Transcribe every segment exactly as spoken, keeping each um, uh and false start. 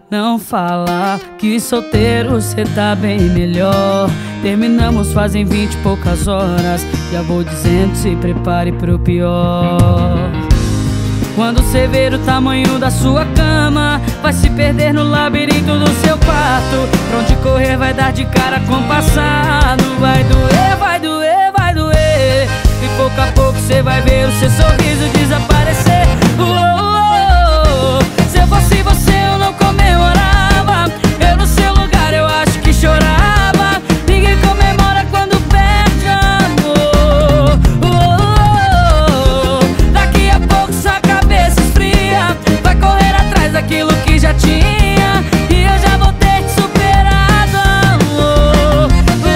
não fala que solteiro cê tá bem melhor. Terminamos fazem vinte e poucas horas. Já vou dizendo, se prepare pro pior. Quando cê ver o tamanho da sua cama, vai se perder no labirinto do seu quarto. Pra onde correr vai dar de cara com o passado. Vai doer, vai doer, vai doer. E pouco a pouco cê vai ver o seu sorriso desaparecer. Uou, se eu fosse você eu não comemorava. Eu no seu lugar eu acho que chorava. Ninguém comemora quando perde amor. Uou, daqui a pouco sua cabeça esfria. Vai correr atrás daquilo que já tinha. E eu já vou ter te superado, amor.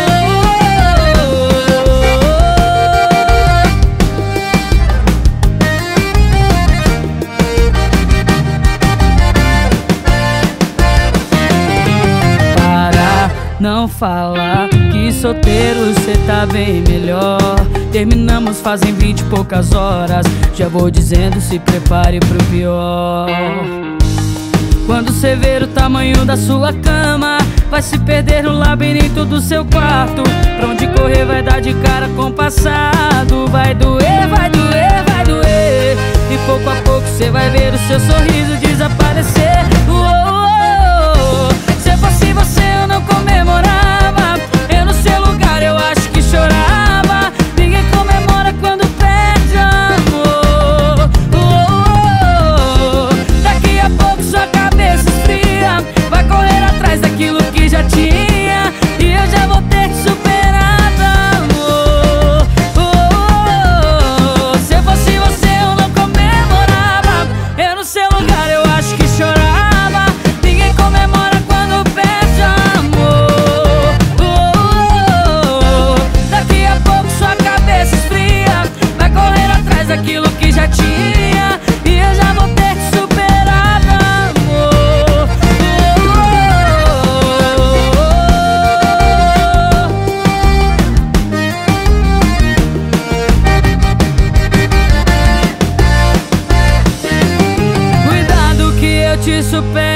Para, não fala que solteiro cê tá bem melhor. Terminamos fazem vinte e poucas horas. Já vou dizendo, se prepare pro pior. Quando cê ver o tamanho da sua cama, vai se perder no labirinto do seu quarto. Pra onde correr vai dar de cara com o passado. Vai doer, vai doer, vai doer. E pouco a pouco cê vai ver o seu sorriso desaparecer. Uou, se eu fosse você eu não comemorava. Eu no seu lugar eu acho que chorava. Ninguém comemora quando perde amor. Uou, daqui a pouco sua cabeça esfria. Vai correr atrás daquilo que já tinha. E eu já vou ter te superado, amor. Uou, se eu fosse você eu não comemorava. Eu no seu lugar eu acho que chorava. Ninguém comemora quando perde amor. Uou, daqui a pouco sua cabeça esfria. Vai correr atrás daquilo que já tinha. E eu já vou ter te superado, amor. Cuidado que eu te supero.